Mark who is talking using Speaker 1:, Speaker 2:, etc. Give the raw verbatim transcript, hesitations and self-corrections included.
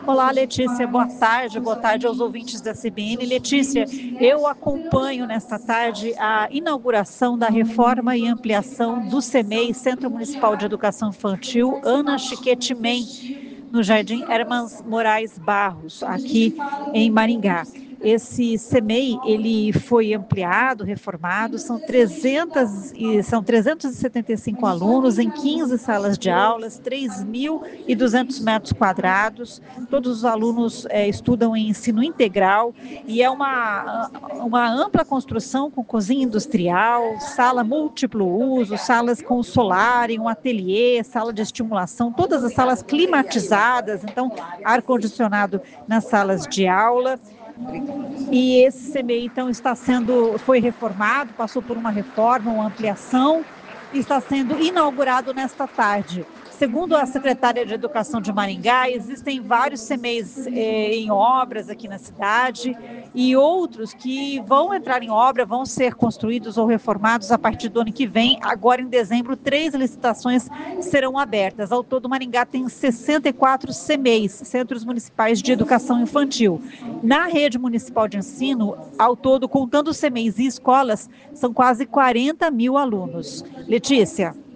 Speaker 1: Olá, Letícia, boa tarde, boa tarde aos ouvintes da C B N. Letícia, eu acompanho nesta tarde a inauguração da reforma e ampliação do CEMEI, Centro Municipal de Educação Infantil, Ana Chiquete Men, no Jardim Hermans Moraes Barros, aqui em Maringá. Esse CEMEI, ele foi ampliado, reformado, são, trezentos e, são trezentos e setenta e cinco alunos em quinze salas de aulas, três mil e duzentos metros quadrados, todos os alunos é, estudam em ensino integral e é uma, uma ampla construção com cozinha industrial, sala múltiplo uso, salas com solar, um ateliê, sala de estimulação, todas as salas climatizadas, então ar-condicionado nas salas de aula. E esse CEMEI, então, está sendo, foi reformado, passou por uma reforma, uma ampliação, e está sendo inaugurado nesta tarde. Segundo a secretária de Educação de Maringá, existem vários CEMEIs eh, em obras aqui na cidade e outros que vão entrar em obra, vão ser construídos ou reformados a partir do ano que vem. Agora, em dezembro, três licitações serão abertas. Ao todo, Maringá tem sessenta e quatro CEMEIs, Centros Municipais de Educação Infantil. Na rede municipal de ensino, ao todo, contando CEMEIs e escolas, são quase quarenta mil alunos. Letícia.